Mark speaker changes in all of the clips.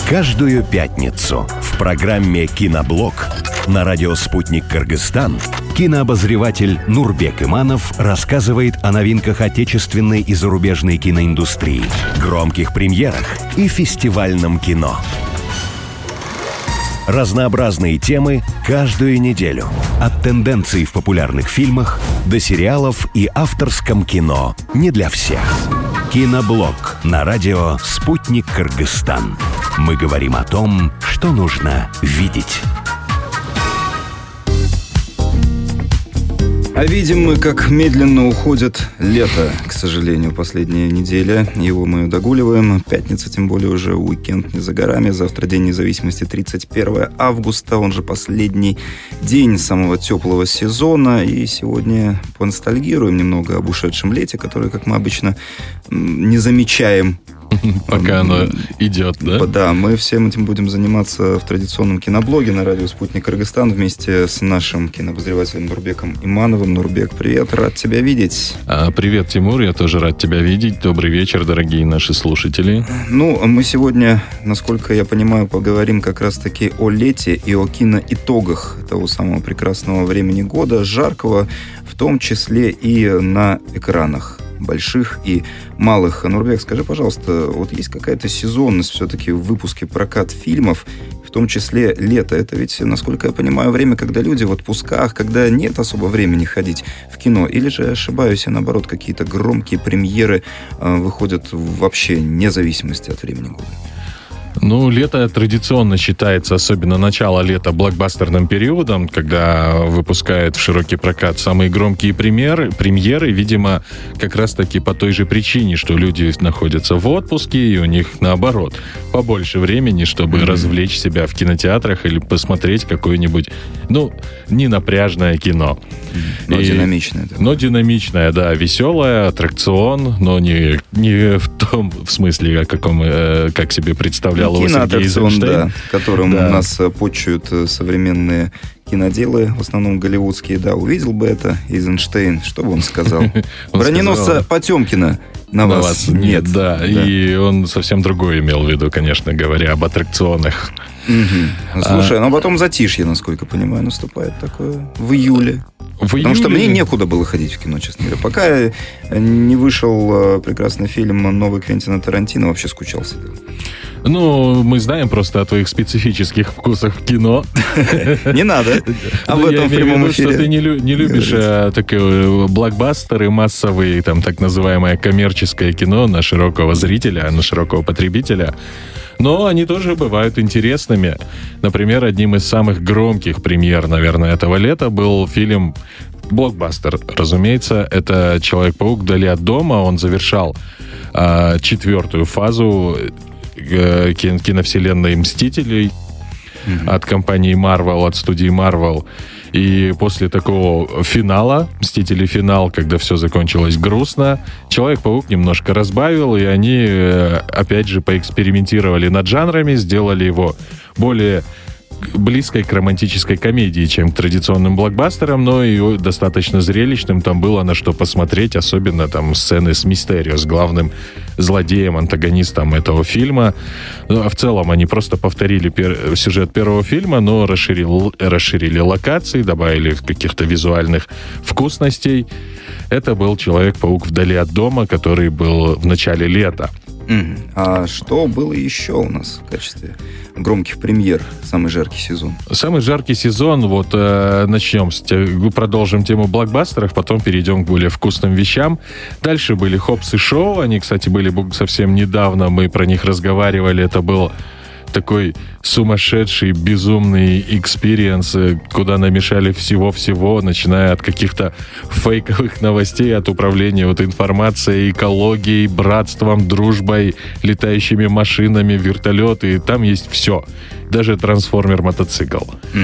Speaker 1: Каждую пятницу в программе «Киноблог» на радио «Спутник Кыргызстан» кинообозреватель Нурбек Иманов рассказывает о новинках отечественной и зарубежной киноиндустрии, громких премьерах и фестивальном кино. Разнообразные темы каждую неделю. От тенденций в популярных фильмах до сериалов и авторском кино не для всех. Киноблог на радио «Спутник Кыргызстан». Мы говорим о том, что нужно видеть.
Speaker 2: А видим мы, как медленно уходит лето, к сожалению, последняя неделя. Его мы догуливаем. Пятница, тем более, уже уикенд не за горами. Завтра День независимости, 31 августа. Он же последний день самого теплого сезона. И сегодня поностальгируем немного об ушедшем лете, которое, как мы обычно, не замечаем.
Speaker 3: Пока оно идет, да?
Speaker 2: Да, мы всем этим будем заниматься в традиционном киноблоге на радио «Спутник Кыргызстан» вместе с нашим кинообозревателем Нурбеком Имановым. Нурбек, привет, рад тебя видеть.
Speaker 3: Привет, Тимур, я тоже рад тебя видеть. Добрый вечер, дорогие наши слушатели.
Speaker 2: Мы сегодня, насколько я понимаю, поговорим как раз-таки о лете и о киноитогах того самого прекрасного времени года, жаркого, в том числе и на экранах больших и малых. Нурбек, скажи, пожалуйста, вот есть какая-то сезонность все-таки в выпуске прокат фильмов, в том числе лето? Это ведь, насколько я понимаю, время, когда люди в отпусках, когда нет особо времени ходить в кино. Или же ошибаюсь, и наоборот, какие-то громкие премьеры выходят вообще вне зависимости от времени года?
Speaker 3: Лето традиционно считается, особенно начало лета, блокбастерным периодом, когда выпускают в широкий прокат самые громкие премьеры, видимо, как раз-таки по той же причине, что люди находятся в отпуске, и у них, наоборот, побольше времени, чтобы развлечь себя в кинотеатрах или посмотреть какое-нибудь, не напряжное кино.
Speaker 2: Но динамичное.
Speaker 3: Но динамичное, да, веселое, аттракцион, но не в том смысле, как себе представлял
Speaker 2: киноаттракцион, да, которым у нас почуют современные киноделы, в основном голливудские. Да, увидел бы это Эйзенштейн, что бы он сказал? Броненосца Потемкина на вас нет.
Speaker 3: Да, и он совсем другое имел в виду, конечно, говоря об аттракционах.
Speaker 2: Слушай, потом затишье, насколько понимаю, наступает такое в июле. Потому что мне некуда было ходить в кино, честно говоря. Пока не вышел прекрасный фильм новый Квентина Тарантино, вообще скучал себе.
Speaker 3: Мы знаем просто о твоих специфических вкусах в кино.
Speaker 2: Не надо. Об этом в прямом эфире.
Speaker 3: Что ты не любишь такие блокбастеры массовые, так называемое коммерческое кино на широкого зрителя, на широкого потребителя. Но они тоже бывают интересными. Например, одним из самых громких премьер, наверное, этого лета был фильм блокбастер. Разумеется, это «Человек-паук. Вдали от дома». Он завершал 4-ю фазу киновселенной «Мстителей» от компании Marvel, от студии Marvel. И после такого финала, «Мстители. Финал», когда все закончилось грустно, «Человек-паук» немножко разбавил, и они, опять же, поэкспериментировали над жанрами, сделали его более близкой к романтической комедии, чем к традиционным блокбастерам, но и достаточно зрелищным. Там было на что посмотреть, особенно сцены с Мистерио, с главным злодеем, антагонистом этого фильма. А в целом они просто повторили сюжет первого фильма, но расширили локации, добавили каких-то визуальных вкусностей. Это был «Человек-паук. Вдали от дома», который был в начале лета.
Speaker 2: А что было еще у нас в качестве громких премьер? Самый жаркий сезон.
Speaker 3: Самый жаркий сезон, продолжим тему блокбастеров, потом перейдем к более вкусным вещам. Дальше были «Хоббс и Шоу». Они, кстати, были совсем недавно, мы про них разговаривали. Это был такой сумасшедший, безумный экспириенс, куда намешали всего-всего, начиная от каких-то фейковых новостей, от управления информацией, экологией, братством, дружбой, летающими машинами, вертолеты. Там есть все. Даже трансформер-мотоцикл.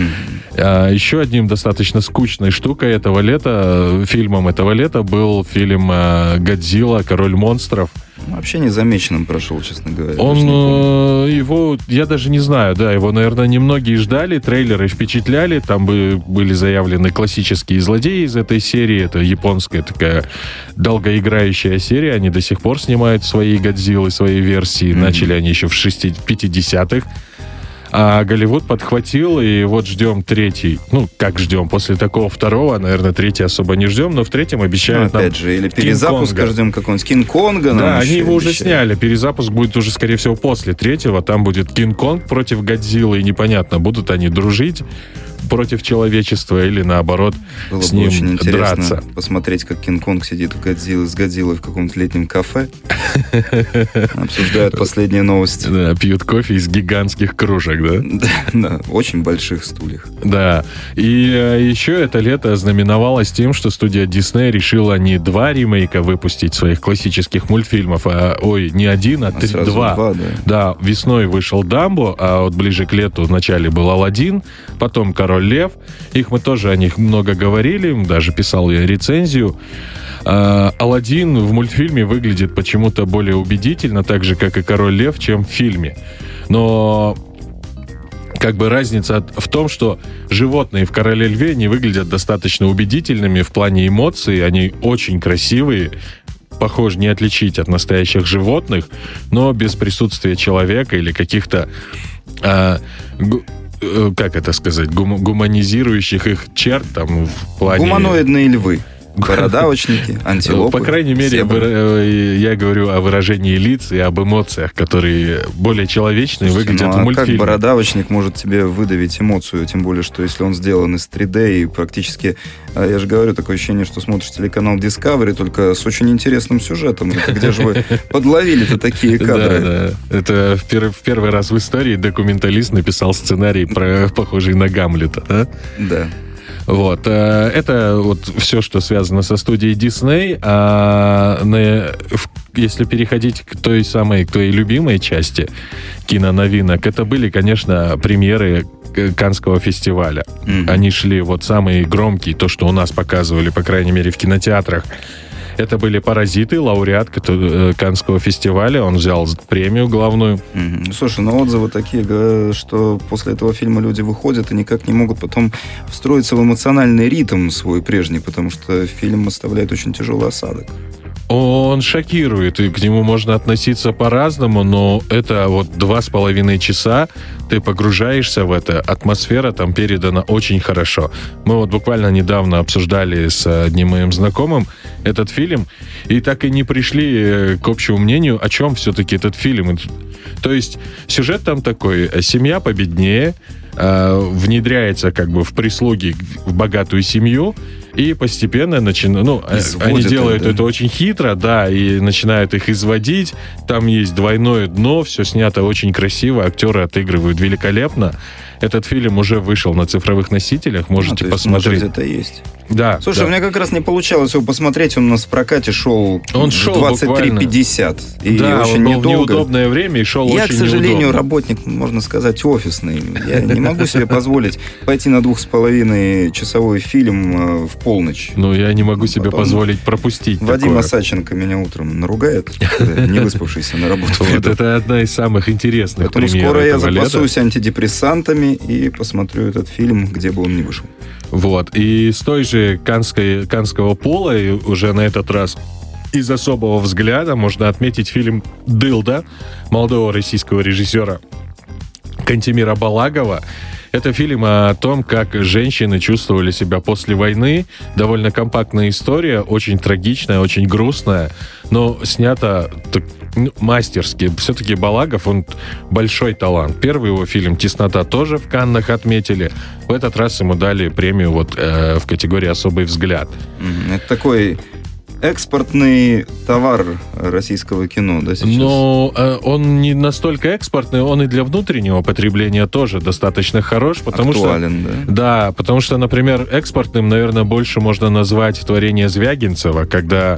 Speaker 3: Еще одним достаточно скучной штукой фильмом этого лета был фильм «Годзилла. Король монстров».
Speaker 2: Вообще незамеченным прошел, честно говоря.
Speaker 3: Его, я даже не знаю, да, его, наверное, немногие ждали, трейлеры впечатляли, там были заявлены классические злодеи из этой серии, это японская такая долгоиграющая серия, они до сих пор снимают свои Годзиллы, свои версии, начали они еще в 50-х. А Голливуд подхватил, и вот ждем третий. Ну, как ждем? После такого второго, наверное, третий особо не ждем, но в третьем обещают
Speaker 2: опять же, или перезапуск ждем какого-нибудь Кинг-Конга.
Speaker 3: Да, они его уже сняли. Перезапуск будет уже, скорее всего, после третьего. Там будет Кинг-Конг против Годзиллы, и непонятно, будут они дружить против человечества или, наоборот,
Speaker 2: было
Speaker 3: с ним
Speaker 2: очень интересно
Speaker 3: драться.
Speaker 2: Посмотреть, как Кинг-Конг сидит с Годзиллой в каком-то летнем кафе. Обсуждают последние новости.
Speaker 3: Да, пьют кофе из гигантских кружек, да?
Speaker 2: Да, очень больших стульях.
Speaker 3: Да. И еще это лето ознаменовалось тем, что студия Disney решила не 2 ремейка выпустить своих классических мультфильмов, не один, а 2. Да, весной вышел Дамбо, а вот ближе к лету вначале был Аладдин, потом Король Лев. Их мы тоже о них много говорили, даже писал я рецензию. Аладдин в мультфильме выглядит почему-то более убедительно, так же, как и Король Лев, чем в фильме. Но как бы разница в том, что животные в Короле Льве не выглядят достаточно убедительными в плане эмоций, они очень красивые, похож не отличить от настоящих животных, но без присутствия человека или каких-то как это сказать, гуманизирующих их черт там в плане...
Speaker 2: Гуманоидные львы. Бородавочники, антилопы.
Speaker 3: По крайней мере, я говорю о выражении лиц и об эмоциях, которые более человечные. Слушайте, выглядят в мультфильме.
Speaker 2: Как бородавочник может тебе выдавить эмоцию? Тем более, что если он сделан из 3D и практически... Я же говорю, такое ощущение, что смотришь телеканал Discovery, только с очень интересным сюжетом. Это где же вы подловили-то такие кадры?
Speaker 3: Да. Это в первый раз в истории документалист написал сценарий, похожий на Гамлета. Да?
Speaker 2: Да.
Speaker 3: Вот. Это вот все, что связано со студией Disney. Если переходить к той твоей любимой части киноновинок, это были, конечно, премьеры Каннского фестиваля. Они шли вот самые громкие, то, что у нас показывали, по крайней мере, в кинотеатрах. Это были «Паразиты», лауреат Каннского фестиваля. Он взял премию главную.
Speaker 2: Слушай, но отзывы такие, что после этого фильма люди выходят и никак не могут потом встроиться в эмоциональный ритм свой прежний, потому что фильм оставляет очень тяжелый осадок.
Speaker 3: Он шокирует, и к нему можно относиться по-разному, но это вот 2,5 часа ты погружаешься в это, атмосфера там передана очень хорошо. Мы вот буквально недавно обсуждали с одним моим знакомым этот фильм, и так и не пришли к общему мнению, о чем все-таки этот фильм. То есть сюжет там такой: семья победнее, внедряется как бы в прислуги в богатую семью, и постепенно они делают это очень хитро, да, и начинают их изводить. Там есть двойное дно, все снято очень красиво, актеры отыгрывают великолепно. Этот фильм уже вышел на цифровых носителях, можете посмотреть.
Speaker 2: Может, где-то есть.
Speaker 3: Да.
Speaker 2: Слушай, у меня как раз не получалось его посмотреть, он у нас в прокате шел 23:50. И
Speaker 3: да,
Speaker 2: очень
Speaker 3: он был
Speaker 2: недолго.
Speaker 3: В неудобное время и шел очень неудобно.
Speaker 2: Я, к сожалению, работник, можно сказать, офисный. Я не могу себе позволить пойти на 2,5-часовой фильм в полночь.
Speaker 3: Ну, я не могу себе позволить пропустить
Speaker 2: Вадим
Speaker 3: такое.
Speaker 2: Осадченко меня утром наругает, не выспавшийся на работу.
Speaker 3: Вот это одна из самых интересных
Speaker 2: премьер.
Speaker 3: Поэтому
Speaker 2: скоро я запасусь антидепрессантами и посмотрю этот фильм, где бы он ни вышел.
Speaker 3: Вот. И с той же каннского пола, и уже на этот раз из особого взгляда, можно отметить фильм «Дылда» молодого российского режиссера Кантемира Балагова. Это фильм о том, как женщины чувствовали себя после войны. Довольно компактная история, очень трагичная, очень грустная, но снята мастерски. Все-таки Балагов, он большой талант. Первый его фильм «Теснота» тоже в Каннах отметили. В этот раз ему дали премию в категории «Особый взгляд». Это
Speaker 2: такой экспортный товар российского кино, да, сейчас?
Speaker 3: Но он не настолько экспортный, он и для внутреннего потребления тоже достаточно хорош, потому
Speaker 2: актуален,
Speaker 3: что... Да, потому что, например, экспортным, наверное, больше можно назвать творение Звягинцева, когда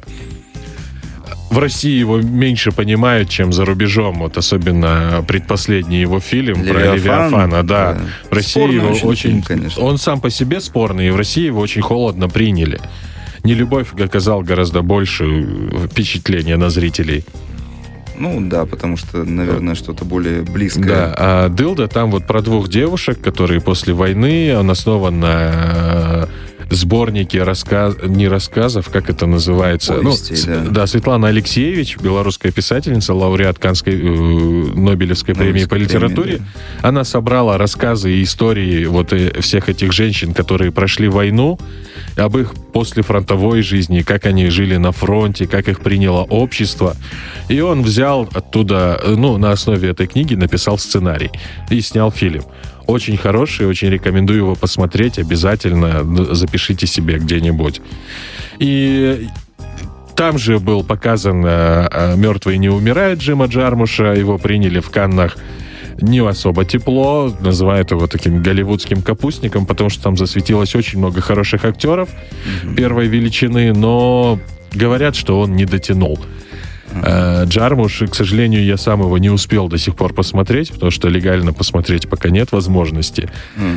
Speaker 3: в России его меньше понимают, чем за рубежом. Вот особенно предпоследний его фильм про Левиафана. Да. В России спорный его очень... Конечно. Он сам по себе спорный, и в России его очень холодно приняли. Нелюбовь оказал гораздо больше впечатления на зрителей.
Speaker 2: Ну да, потому что, наверное, что-то более близкое.
Speaker 3: Да, а «Дылда» там вот про двух девушек, которые после войны, он основан на сборнике не рассказов, как это называется?
Speaker 2: Повестей,
Speaker 3: да, Светлана Алексеевич, белорусская писательница, лауреат Каннской Нобелевской премии по литературе. Да. Она собрала рассказы и истории вот всех этих женщин, которые прошли войну, об их послефронтовой жизни, как они жили на фронте, как их приняло общество. И он взял оттуда, на основе этой книги написал сценарий и снял фильм. Очень хороший, очень рекомендую его посмотреть. Обязательно запишите себе где-нибудь. И там же был показан «Мертвые не умирают» Джима Джармуша. Его приняли в Каннах не особо тепло. Называют его таким голливудским капустником, потому что там засветилось очень много хороших актеров первой величины, но говорят, что он не дотянул. Джармуш, к сожалению, я сам его не успел до сих пор посмотреть, потому что легально посмотреть пока нет возможности.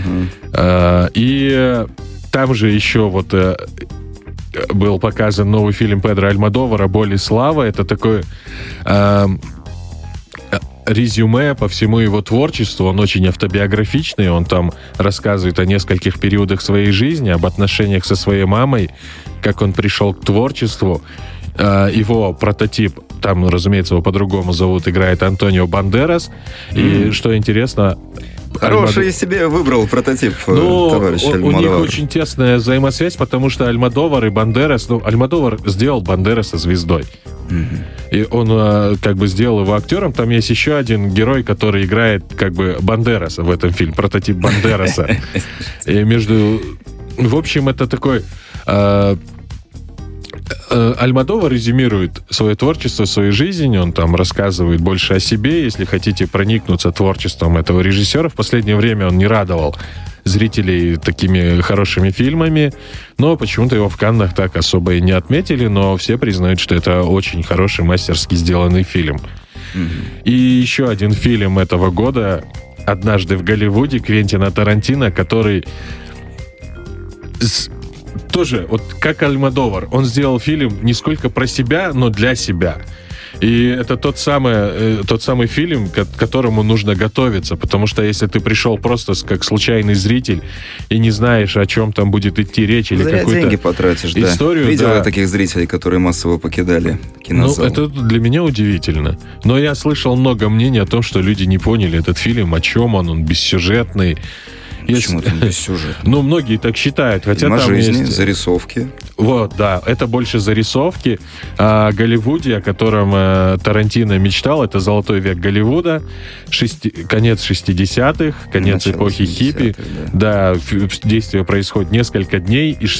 Speaker 3: И там же еще вот был показан новый фильм Педро Альмодовара «Боль и слава». Это такой резюме по всему его творчеству. Он очень автобиографичный. Он там рассказывает о нескольких периодах своей жизни, об отношениях со своей мамой, как он пришел к творчеству. Его прототип, там, разумеется, его по-другому зовут, играет Антонио Бандерас. И, что интересно...
Speaker 2: Хороший себе выбрал прототип, товарищ Альмодовар.
Speaker 3: У них очень тесная взаимосвязь, потому что Альмодовар и Бандерас... Альмодовар сделал Бандераса звездой. И он как бы сделал его актером. Там есть еще один герой, который играет как бы Бандераса в этом фильме, прототип Бандераса. И в общем, это такой... Альмодовар резюмирует свое творчество, свою жизнь, он там рассказывает больше о себе. Если хотите проникнуться творчеством этого режиссера, в последнее время он не радовал зрителей такими хорошими фильмами, но почему-то его в Каннах так особо и не отметили, но все признают, что это очень хороший, мастерски сделанный фильм. И еще один фильм этого года «Однажды в Голливуде» Квентина Тарантино, который... тоже, вот как Альмодовар, он сделал фильм не сколько про себя, но для себя. И это тот самый фильм, к которому нужно готовиться, потому что если ты пришел просто как случайный зритель и не знаешь, о чем там будет идти речь, или какую-то
Speaker 2: деньги потратишь,
Speaker 3: историю...
Speaker 2: Да. Видел я таких зрителей, которые массово покидали кинозал.
Speaker 3: Это для меня удивительно. Но я слышал много мнений о том, что люди не поняли этот фильм, о чем он бессюжетный.
Speaker 2: Почему-то без сюжета.
Speaker 3: Многие так считают. Хотя
Speaker 2: там жизни,
Speaker 3: есть...
Speaker 2: зарисовки.
Speaker 3: Вот, да. Это больше зарисовки. А Голливуде, о котором Тарантино мечтал, это золотой век Голливуда, конец 60-х, конец эпохи хиппи. Да, действие происходит несколько дней из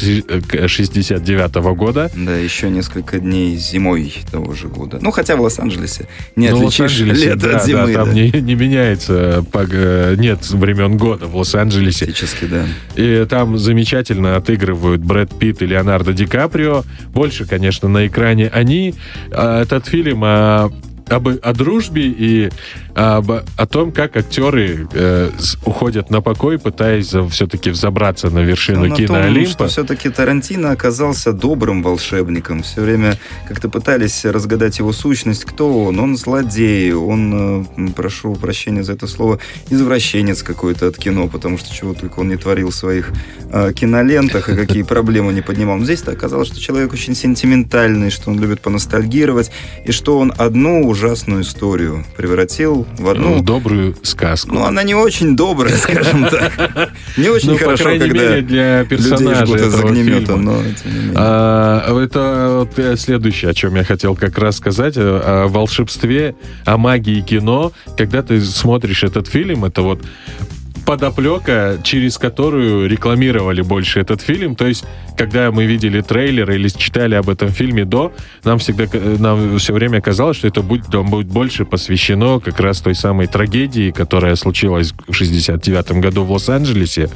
Speaker 3: 69-го года.
Speaker 2: Да, еще несколько дней зимой того же года. Хотя в Лос-Анджелесе не отличишь лето от зимы.
Speaker 3: Да, там не меняется, нет времен года в Лос-Анджелесе.
Speaker 2: Практически, да.
Speaker 3: И там замечательно отыгрывают Брэд Питт и Леонардо Ди Каприо. Больше, конечно, на экране они. Этот фильм о дружбе и о том, как актеры уходят на покой, пытаясь все-таки взобраться на вершину киноолимпа.
Speaker 2: Что все-таки Тарантино оказался добрым волшебником. Все время как-то пытались разгадать его сущность. Кто он? Он злодей, он, прошу прощения за это слово, извращенец какой-то от кино, потому что чего только он не творил в своих кинолентах и какие проблемы не поднимал. Но здесь-то оказалось, что человек очень сентиментальный, что он любит поностальгировать, и что он одну ужасную историю превратил в одну...
Speaker 3: добрую сказку.
Speaker 2: Она не очень добрая, скажем так. Не очень хорошо,
Speaker 3: когда для персонажа
Speaker 2: людей жгут из огнемета, но тем не менее.
Speaker 3: Это следующее, о чем я хотел как раз сказать, о волшебстве, о магии кино. Когда ты смотришь этот фильм, это вот подоплека, через которую рекламировали больше этот фильм. То есть, когда мы видели трейлер или читали об этом фильме нам все время казалось, что это будет больше посвящено как раз той самой трагедии, которая случилась в 69-м году в Лос-Анджелесе.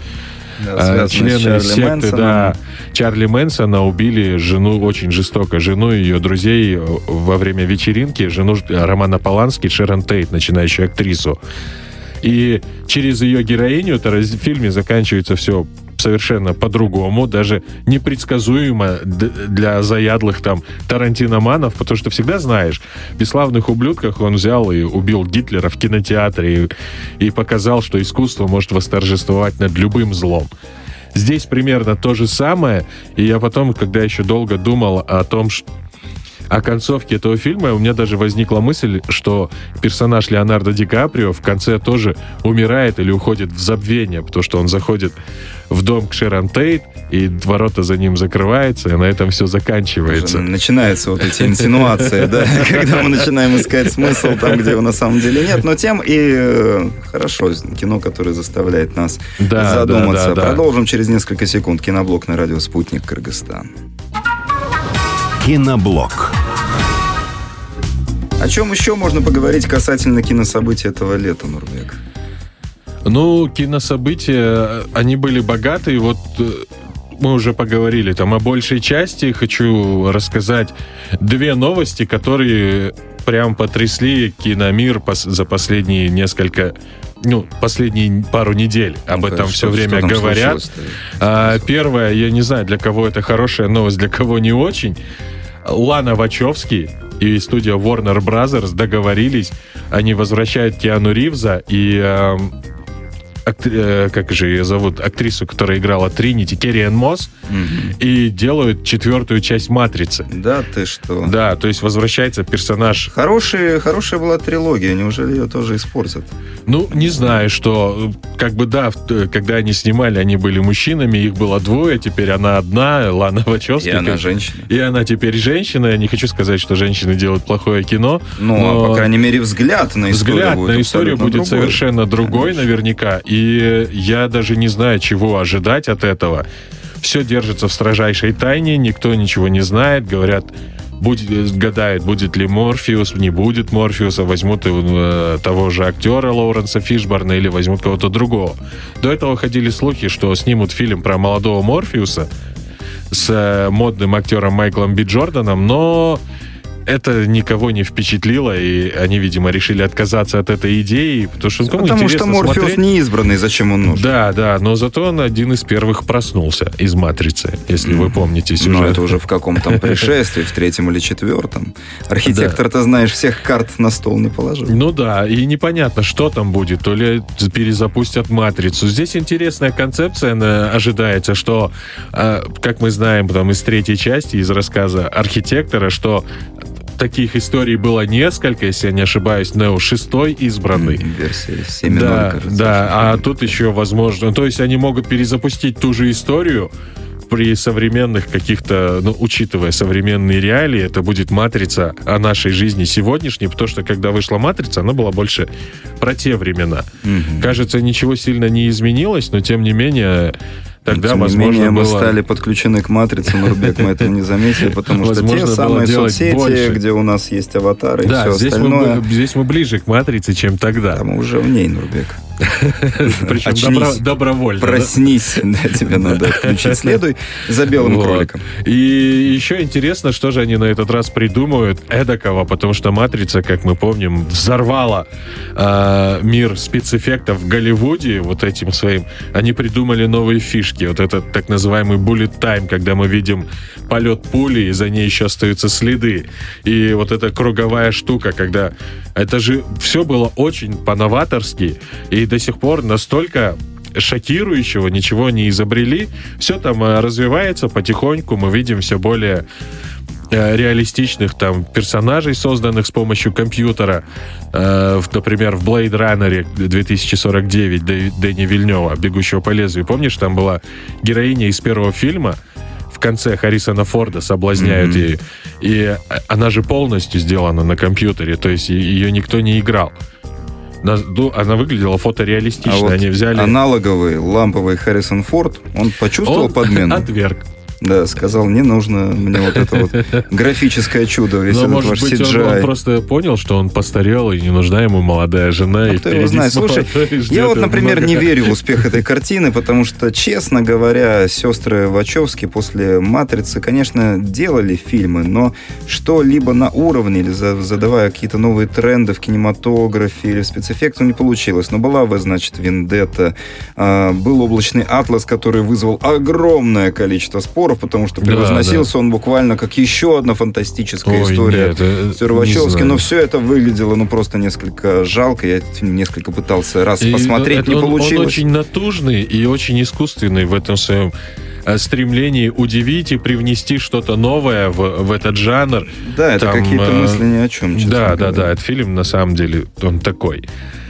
Speaker 3: Члены секты, Чарли Мэнсона убили жену очень жестоко. Жену и ее друзей во время вечеринки, жену Романа Полански, Шерон Тейт, начинающую актрису. И через ее героиню в фильме заканчивается все совершенно по-другому, даже непредсказуемо для заядлых там тарантиноманов, потому что всегда знаешь, в «Бесславных ублюдках» он взял и убил Гитлера в кинотеатре и показал, что искусство может восторжествовать над любым злом. Здесь примерно то же самое, и я потом, когда еще долго думал о том, о концовке этого фильма, у меня даже возникла мысль, что персонаж Леонардо Ди Каприо в конце тоже умирает или уходит в забвение, потому что он заходит в дом к Шерон Тейт, и ворота за ним закрываются, и на этом все заканчивается.
Speaker 2: Уже начинаются вот эти инсинуации, да, когда мы начинаем искать смысл там, где его на самом деле нет, но тем и хорошо, кино, которое заставляет нас задуматься. Продолжим через несколько секунд. Киноблог на радио «Спутник», Кыргызстан.
Speaker 1: Киноблог.
Speaker 2: О чем еще можно поговорить касательно кинособытий этого лета, Нурбек?
Speaker 3: Ну, кинособытия, они были богатые. Вот мы уже поговорили там о большей части. Хочу рассказать 2 новости, которые прям потрясли киномир за последние последние пару недель. Об этом все время говорят. Первое, я не знаю, для кого это хорошая новость, для кого не очень. Лана Вачовски и студия Warner Brothers договорились. Они возвращают Киану Ривза и как же ее зовут, актрису, которая играла Тринити, Керри-Энн Мосс, и делают 4-ю часть «Матрицы».
Speaker 2: Да, ты что?
Speaker 3: Да, то есть возвращается персонаж.
Speaker 2: Хорошая была трилогия, неужели ее тоже испортят?
Speaker 3: Ну, не знаю, что, когда они снимали, они были мужчинами, их было 2, теперь она одна, Лана Вачовски.
Speaker 2: И она женщина.
Speaker 3: И она теперь женщина. Я не хочу сказать, что женщины делают плохое кино.
Speaker 2: Но по крайней мере, взгляд на историю будет
Speaker 3: совершенно другой, наверняка. И я даже не знаю, чего ожидать от этого. Все держится в строжайшей тайне, никто ничего не знает. Говорят, гадают, будет ли Морфеус, не будет Морфеуса, возьмут того же актера Лоуренса Фишборна или возьмут кого-то другого. До этого ходили слухи, что снимут фильм про молодого Морфеуса с модным актером Майклом Би Джорданом, но это никого не впечатлило, и они, видимо, решили отказаться от этой идеи, потому что
Speaker 2: Морфеус не избранный, зачем он нужен?
Speaker 3: Да, но зато он один из первых проснулся из «Матрицы», если вы помните сюжет.
Speaker 2: Ну, это уже в каком там пришествии, в 3-м или 4-м. Архитектор-то, знаешь, всех карт на стол не положил.
Speaker 3: Ну да, и непонятно, что там будет, то ли перезапустят «Матрицу». Здесь интересная концепция ожидается, что, как мы знаем там из 3-й части, из рассказа архитектора, что таких историй было несколько, если я не ошибаюсь, Нео 6-й избранный.
Speaker 2: Версия 7.0, кажется.
Speaker 3: Да, а тут еще возможно... То есть они могут перезапустить ту же историю при современных каких-то... учитывая современные реалии, это будет «Матрица» о нашей жизни сегодняшней, потому что когда вышла «Матрица», она была больше про те времена. Кажется, ничего сильно не изменилось, но тем не менее... Тогда, возможно,
Speaker 2: мы стали подключены к «Матрице», Нурбек, мы этого не заметили, потому что те самые соцсети, где у нас есть аватары и все остальное...
Speaker 3: Здесь мы ближе к «Матрице», чем тогда.
Speaker 2: Там уже в ней, Нурбек.
Speaker 3: Причем добровольно.
Speaker 2: Проснись, тебе надо отключить. Следуй за белым кроликом.
Speaker 3: И еще интересно, что же они на этот раз придумают эдакого, потому что «Матрица», как мы помним, взорвала мир спецэффектов в Голливуде вот этим своим. Они придумали новые фишки. Вот этот так называемый bullet time, когда мы видим полет пули, и за ней еще остаются следы. И вот эта круговая штука, когда... Это же все было очень по-новаторски, и до сих пор настолько шокирующего ничего не изобрели. Все там развивается потихоньку, мы видим все более реалистичных там персонажей, созданных с помощью компьютера. Например, в Blade Runner 2049 Дэни Вильнёва, «Бегущего по лезвию». Помнишь, там была героиня из первого фильма, в конце Харрисона Форда соблазняют ее, и она же полностью сделана на компьютере, то есть ее никто не играл. Она выглядела фотореалистично.
Speaker 2: А вот
Speaker 3: они взяли...
Speaker 2: аналоговый ламповый Харрисон Форд, он почувствовал подмену?
Speaker 3: Отверг.
Speaker 2: Да, сказал, не нужно мне вот это вот графическое чудо, весь этот ваш
Speaker 3: может быть,
Speaker 2: CGI.
Speaker 3: он просто понял, что он постарел, и не нужна ему молодая жена.
Speaker 2: Ну,
Speaker 3: и
Speaker 2: кто его знает. Слушай, я вот, например, не верю в успех этой картины, потому что, честно говоря, сестры Вачовски после «Матрицы», конечно, делали фильмы, но что-либо на уровне, или задавая какие-то новые тренды в кинематографе или в спецэффектах, не получилось. Но была, значит, «Вендетта», был «Облачный атлас», который вызвал огромное количество споров, потому что превозносился он буквально как еще одна фантастическая история сестры Вачовски. Но все это выглядело, просто несколько жалко. Я этот фильм несколько пытался посмотреть, не получилось.
Speaker 3: Он очень натужный и очень искусственный в этом своем стремлении удивить и привнести что-то новое в этот жанр.
Speaker 2: Да, это какие-то мысли ни о чем.
Speaker 3: Да, этот фильм, на самом деле, он такой.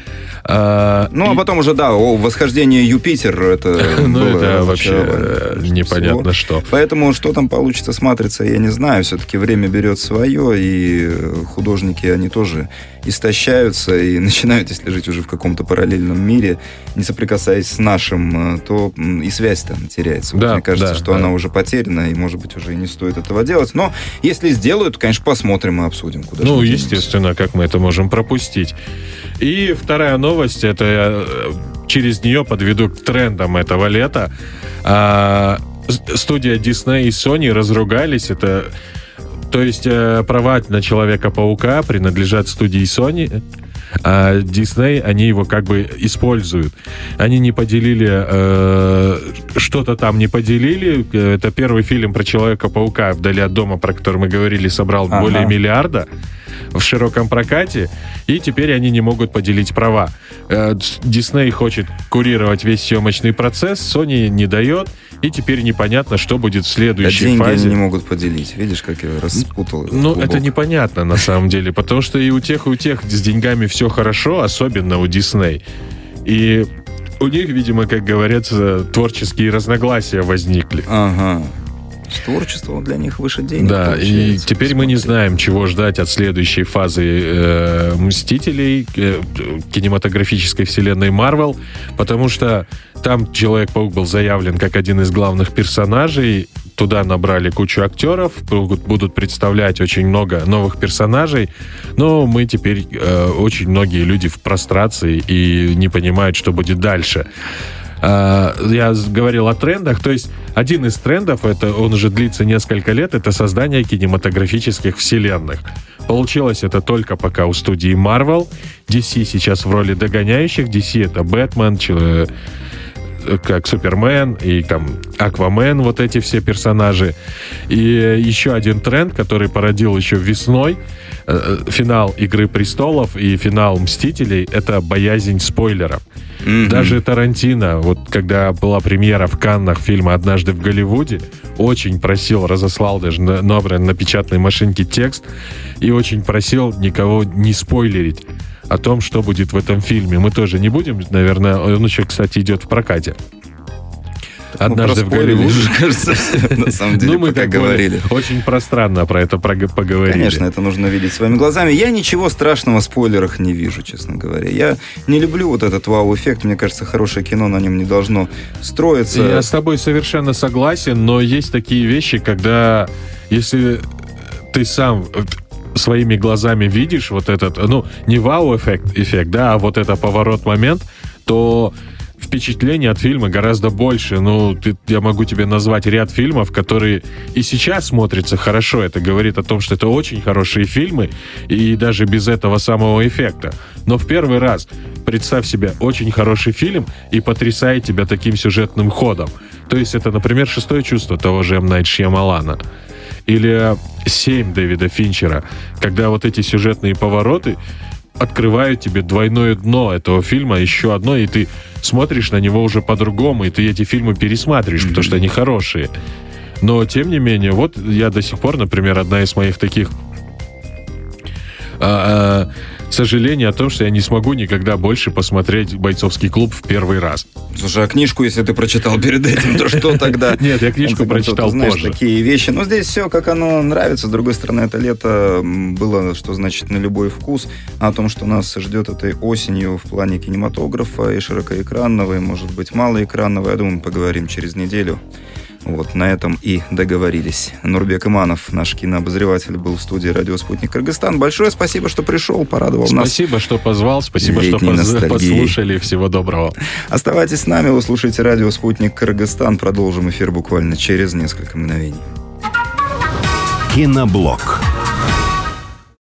Speaker 2: А потом уже, «Восхождение Юпитер», это
Speaker 3: это вообще непонятно что.
Speaker 2: Поэтому, что там получится с «Матрицей», я не знаю. Все-таки время берет свое, и художники, они тоже истощаются и начинают, если жить уже в каком-то параллельном мире, не соприкасаясь с нашим, то и связь там теряется. Мне кажется, что она уже потеряна, и, может быть, уже и не стоит этого делать. Но если сделают, конечно, посмотрим и обсудим.
Speaker 3: Естественно, как мы это можем пропустить. И вторая новость, это я через нее подведу к трендам этого лета. Студия Disney и Sony разругались. То есть права на Человека-паука принадлежат студии Sony, а Disney, они его как бы используют. Они не поделили, что-то там не поделили. Это первый фильм про Человека-паука «Вдали от дома», про который мы говорили, собрал более миллиарда в широком прокате, и теперь они не могут поделить права. Disney хочет курировать весь съемочный процесс, Sony не дает, и теперь непонятно, что будет в следующей фазе.
Speaker 2: Деньги они не могут поделить. Видишь, как я распутал.
Speaker 3: Это непонятно на самом деле, потому что и у тех с деньгами все хорошо, особенно у Disney. И у них, видимо, как говорится, творческие разногласия возникли.
Speaker 2: Ага. Творчество для них выше денег.
Speaker 3: Да, и теперь мы не знаем, чего ждать от следующей фазы «Мстителей», кинематографической вселенной Marvel, потому что там Человек-паук был заявлен как один из главных персонажей. Туда набрали кучу актеров, будут представлять очень много новых персонажей, но мы теперь, очень многие люди в прострации и не понимают, что будет дальше. Я говорил о трендах, то есть один из трендов, он уже длится несколько лет, это создание кинематографических вселенных. Получилось это только пока у студии Marvel. DC сейчас в роли догоняющих. DC это Бэтмен, как Супермен и там Аквамен, вот эти все персонажи. И еще один тренд, который породил еще весной, финал «Игры престолов» и финал «Мстителей», это боязнь спойлеров. Даже Тарантино, вот когда была премьера в Каннах фильма «Однажды в Голливуде», очень просил, разослал даже на печатной машинке текст и очень просил никого не спойлерить о том, что будет в этом фильме. Мы тоже не будем, наверное, он еще, кстати, идет в прокате. «Однажды в Голливуде».
Speaker 2: Кажется, на самом деле,
Speaker 3: мы
Speaker 2: пока говорили.
Speaker 3: Очень пространно про это поговорили.
Speaker 2: Конечно, это нужно видеть своими глазами. Я ничего страшного в спойлерах не вижу, честно говоря. Я не люблю вот этот вау-эффект. Мне кажется, хорошее кино на нем не должно строиться.
Speaker 3: Я с тобой совершенно согласен, но есть такие вещи, когда если ты сам своими глазами видишь вот этот, не вау-эффект, да, а вот это поворот-момент, то впечатление от фильма гораздо больше. Я могу тебе назвать ряд фильмов, которые и сейчас смотрятся хорошо. Это говорит о том, что это очень хорошие фильмы, и даже без этого самого эффекта. Но в первый раз представь себе очень хороший фильм и потрясает тебя таким сюжетным ходом. То есть это, например, «Шестое чувство» того же М. Найт Шьямалана. Или «7» Дэвида Финчера. Когда вот эти сюжетные повороты открывают тебе двойное дно этого фильма, еще одно, и ты смотришь на него уже по-другому, и ты эти фильмы пересматриваешь, потому что они хорошие. Но, тем не менее, вот я до сих пор, например, одна из моих таких сожалений о том, что я не смогу никогда больше посмотреть «Бойцовский клуб» в первый раз.
Speaker 2: Слушай, а книжку, если ты прочитал перед этим, то что тогда?
Speaker 3: Нет, я книжку прочитал позже.
Speaker 2: Такие вещи. Но здесь все, как оно нравится. С другой стороны, это лето было, что значит, на любой вкус. О том, что нас ждет этой осенью в плане кинематографа и широкоэкранного, и, может быть, малоэкранного. Я думаю, мы поговорим через неделю. Вот, на этом и договорились. Нурбек Иманов, наш кинообозреватель, был в студии «Радио Спутник Кыргызстан». Большое спасибо, что пришел, порадовал нас.
Speaker 3: Спасибо, что позвал, спасибо, что послушали. Всего доброго.
Speaker 2: Оставайтесь с нами, вы слушаете «Радио Спутник Кыргызстан». Продолжим эфир буквально через несколько мгновений.
Speaker 1: Киноблог.